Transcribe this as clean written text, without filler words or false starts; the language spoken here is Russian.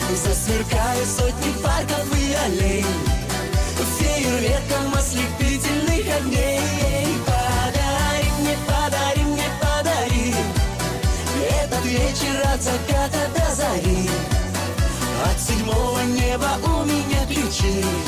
Засверкают сотни парков и аллей фейерверком ослепительных огней. Подари мне, подари мне, подари этот вечер от заката до зари. От седьмого неба у меня ключи.